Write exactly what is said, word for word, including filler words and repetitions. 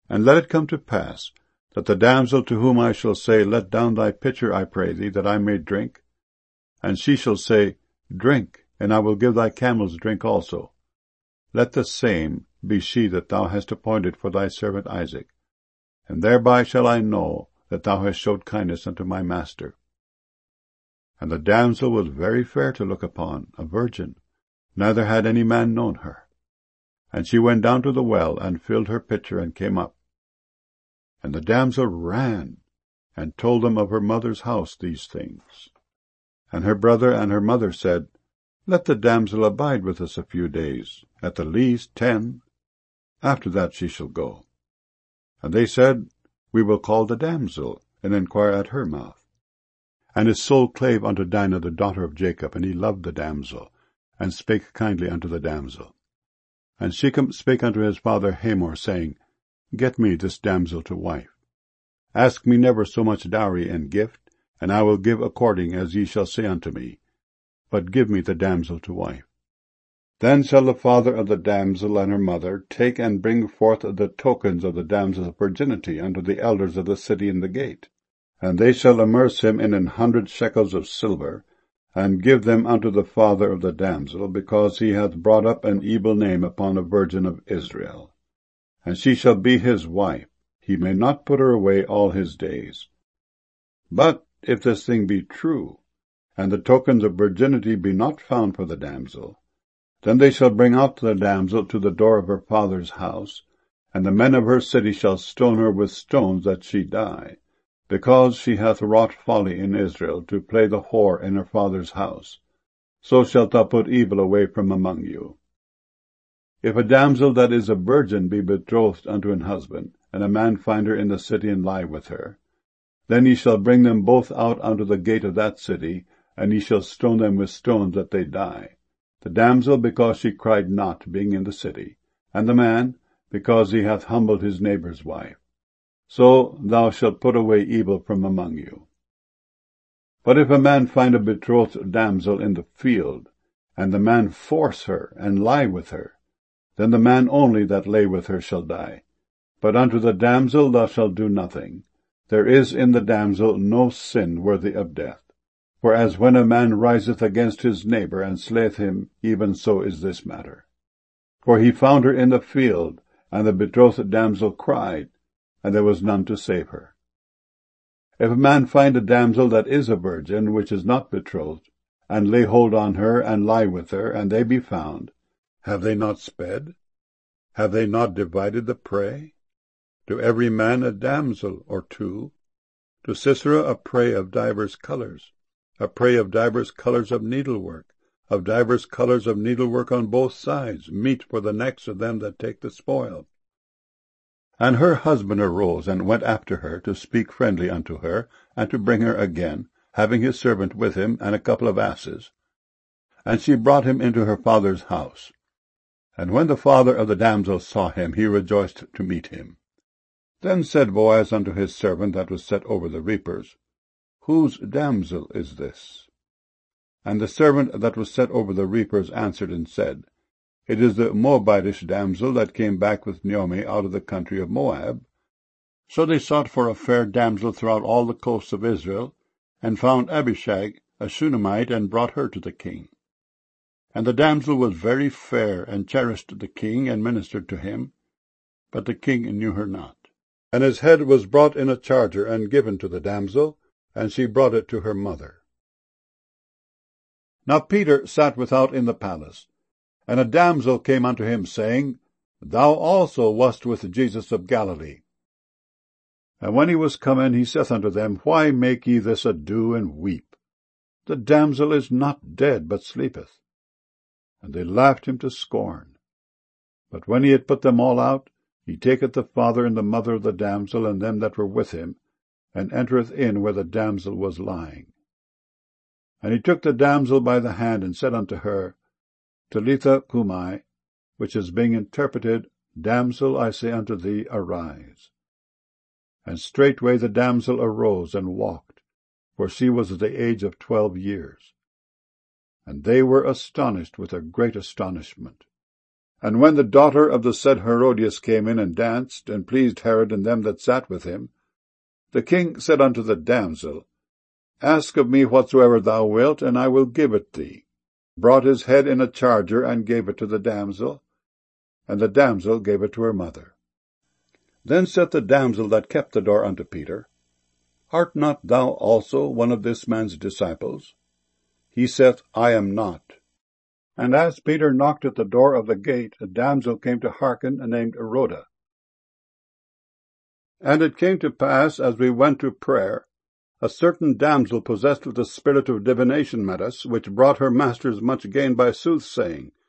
And let it come to pass, that the damsel to whom I shall say, Let down thy pitcher, I pray thee, that I may drink, and she shall say, Drink, and I will give thy camels drink also, let the same be she that thou hast appointed for thy servant Isaac, and thereby shall I know that thou hast showed kindness unto my master. And the damsel was very fair to look upon, a virgin, neither had any man known her. And she went down to the well, and filled her pitcher, and came up. And the damsel ran, and told them of her mother's house these things. And her brother and her mother said, Let the damsel abide with us a few days, at the least ten. After that she shall go. And they said, We will call the damsel, and inquire at her mouth. And his soul clave unto Dinah the daughter of Jacob, and he loved the damsel, and spake kindly unto the damsel. And Shechem spake unto his father Hamor, saying, Get me this damsel to wife. Ask me never so much dowry and gift, and I will give according as ye shall say unto me. But give me the damsel to wife. Then shall the father of the damsel and her mother take and bring forth the tokens of the damsel's virginity unto the elders of the city in the gate. And they shall immerse him in an hundred shekels of silver, and give them unto the father of the damsel, because he hath brought up an evil name upon a virgin of Israel. And she shall be his wife, he may not put her away all his days. But if this thing be true, and the tokens of virginity be not found for the damsel, then they shall bring out the damsel to the door of her father's house, and the men of her city shall stone her with stones that she die, because she hath wrought folly in Israel, to play the whore in her father's house. So shalt thou put evil away from among you. If a damsel that is a virgin be betrothed unto an husband, and a man find her in the city and lie with her, then ye shall bring them both out unto the gate of that city, and ye shall stone them with stones that they die, the damsel because she cried not, being in the city, and the man because he hath humbled his neighbour's wife. So thou shalt put away evil from among you. But if a man find a betrothed damsel in the field, and the man force her, and lie with her, then the man only that lay with her shall die. But unto the damsel thou shalt do nothing. There is in the damsel no sin worthy of death. For as when a man riseth against his neighbour, and slayeth him, even so is this matter. For he found her in the field, and the betrothed damsel cried, and there was none to save her. If a man find a damsel that is a virgin, which is not betrothed, and lay hold on her, and lie with her, and they be found, have they not sped? Have they not divided the prey? To every man a damsel or two, to Sisera a prey of divers colours, a prey of divers colours of needlework, of divers colours of needlework on both sides, meat for the necks of them that take the spoil. And her husband arose, and went after her, to speak friendly unto her, and to bring her again, having his servant with him, and a couple of asses. And she brought him into her father's house. And when the father of the damsel saw him, he rejoiced to meet him. Then said Boaz unto his servant that was set over the reapers, Whose damsel is this? And the servant that was set over the reapers answered and said, It is the Moabitish damsel that came back with Naomi out of the country of Moab. So they sought for a fair damsel throughout all the coasts of Israel, and found Abishag, a Shunammite, and brought her to the king. And the damsel was very fair, and cherished the king, and ministered to him. But the king knew her not. And his head was brought in a charger, and given to the damsel, and she brought it to her mother. Now Peter sat without in the palace, and a damsel came unto him, saying, Thou also wast with Jesus of Galilee. And when he was come in, he saith unto them, Why make ye this ado, and weep? The damsel is not dead, but sleepeth. And they laughed him to scorn. But when he had put them all out, he taketh the father and the mother of the damsel, and them that were with him, and entereth in where the damsel was lying. And he took the damsel by the hand, and said unto her, Talitha cumi, which is being interpreted, Damsel, I say unto thee, arise. And straightway the damsel arose and walked, for she was of the age of twelve years. And they were astonished with a great astonishment. And when the daughter of the said Herodias came in and danced, and pleased Herod and them that sat with him, the king said unto the damsel, Ask of me whatsoever thou wilt, and I will give it thee. Brought his head in a charger, and gave it to the damsel, and the damsel gave it to her mother. Then said the damsel that kept the door unto Peter, Art not thou also one of this man's disciples? He saith, I am not. And as Peter knocked at the door of the gate, a damsel came to hearken, named Rhoda. And it came to pass, as we went to prayer, a certain damsel possessed with the spirit of divination met us, which brought her masters much gain by soothsaying,